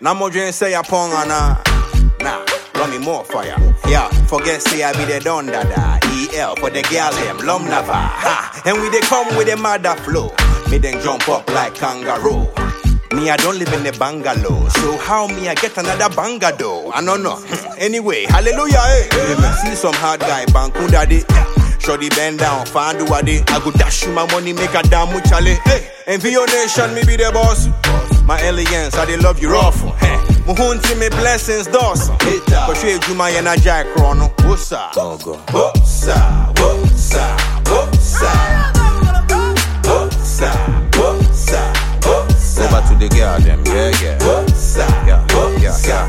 Now more drink say upon nah. Run me more fire. Yeah, forget say I be the don dada. EL for the girl them lum never. Ha, and we they come with a mother flow. Me then jump up like kangaroo. Me I don't live in a bungalow, so how me I get another bungalow? I don't know. Anyway, hallelujah. Hey. See some hard guy banku daddy. Shorty bend down, find the wadi. I go dash you my money, make a damn muchale. Hey, and for your nation, me be the boss. My aliens, I they love you rough. Hey, muhunti me blessings dawson. Cause you do my energy chrono. Wossa, wossa, wossa, wossa, wossa, wossa. Over to the girl, them, yeah. Wossa, yeah. Wossa,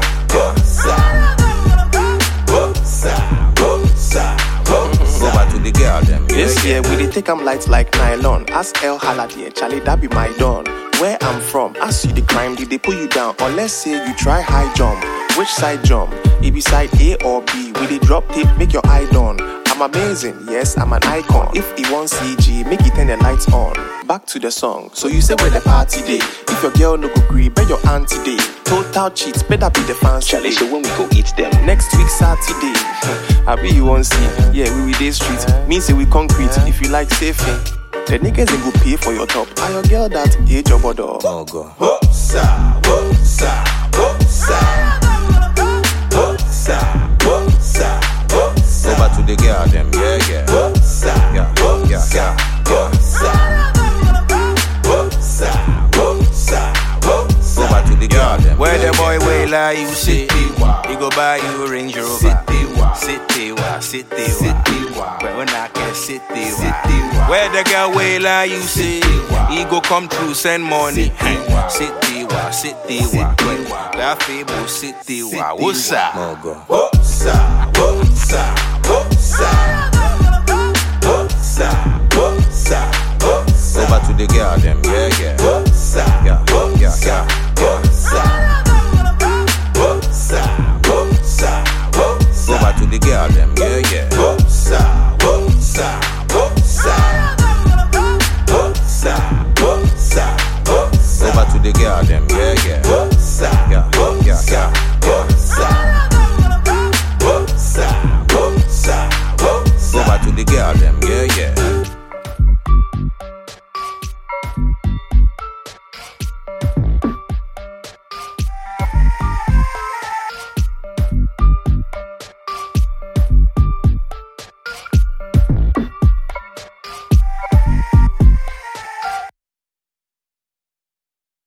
over to the girl, them, yeah. This year we dey take 'em lights like nylon. Ask El Haladia, Charlie, that be my don. Where I'm from, ask you the crime, did they pull you down? Or let's say you try high jump. Which side jump? It be side A or B. We dey drop tape, make your eye done. I'm amazing, yes, I'm an icon. If he wants CG, make it turn the lights on. Back to the song. So you say where the party day? If your girl no go agree, bet your auntie day. Total cheats, better be the fancy. Charlie, so when we go eat them. Next week Saturday, I be you won't see. Yeah, we day street. Me say we concrete. If you like safing, the niggas ain't go pay for your top. Are your girl that age or bodo? Oh God. Wossa, wossa, wossa, wossa, wossa, wossa. Over to the girl, them, yeah. Wossa, yeah. Wossa, wossa, wossa, wossa. Over to the girl, them. Where the boy will lie, you sit. He go buy you a Range Rover. City. Where when I can city. Where the girl will lie, you see. He go come through, send money. City. That famous city. What's up? Wossa. Over to the girl, them, yeah. Wossa, yeah. Over to the girl, them, yeah. Wossa. Over to the girl, them, yeah. Wossa, yeah. Over to the girl, them, yeah.